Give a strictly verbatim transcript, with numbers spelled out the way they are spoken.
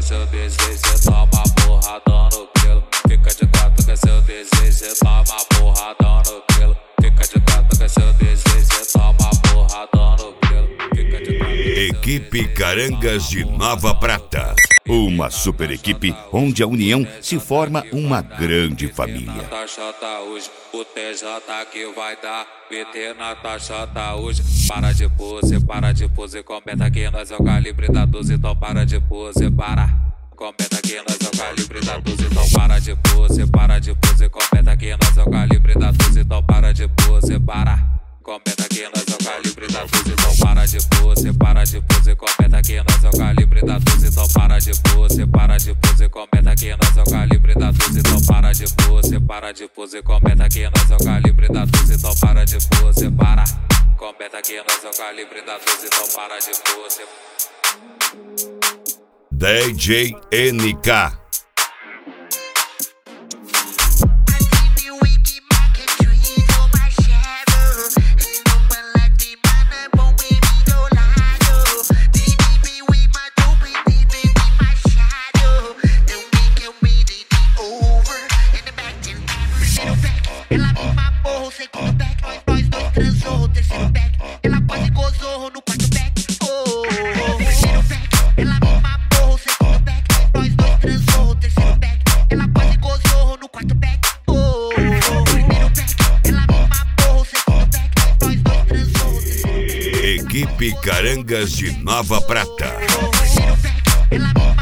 seu desejo, cê toma porradão no pelo. Fica de quatro com seu desejo, cê toma porradão no pelo. Fica de quatro com seu desejo, cê toma porradão no pelo. Fica de quatro. Equipe Carangas de Nova Prata. Uma super equipe onde a união se forma uma grande família. Taxota hoje, o T J que vai dar. B T na taxota hoje. Para de pose, para de pose. Comenta que nós é o calibre da doze, então para de pose, para. Comenta que nós é o calibre da doze, então para de pose, para de pose. Comenta que nós é o calibre da doze, então para de pose, para. Comenta que nós é o calibre da doze, então para de pose, para de pose. Comenta que nós é o calibre da doze, então para de pose, para de pose. Comenta que nós é o calibre da doze, então para de pose, para de pose. Comenta que nós é o calibre da doze, então para de pose, para. Comenta que nós é o calibre da doze, então para de pose. D J N K. Ela me mamou o segundo back, nós dois transou o terceiro back. Ela quase gozou no quarto back. Oh, primeiro back. Ela me mamou o segundo back, nós dois transou o terceiro back. Ela quase gozou no quarto back. Oh, primeiro back. Ela me mamou o segundo back, nós dois transou o terceiro back. Equipe Carangas de Nova Prata. Primeiro back. Ela me